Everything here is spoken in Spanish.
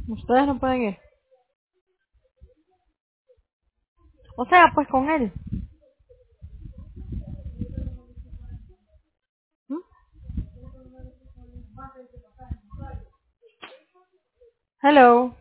Ustedes no pueden ir. O sea, pues con él. ¿Mm? Hello.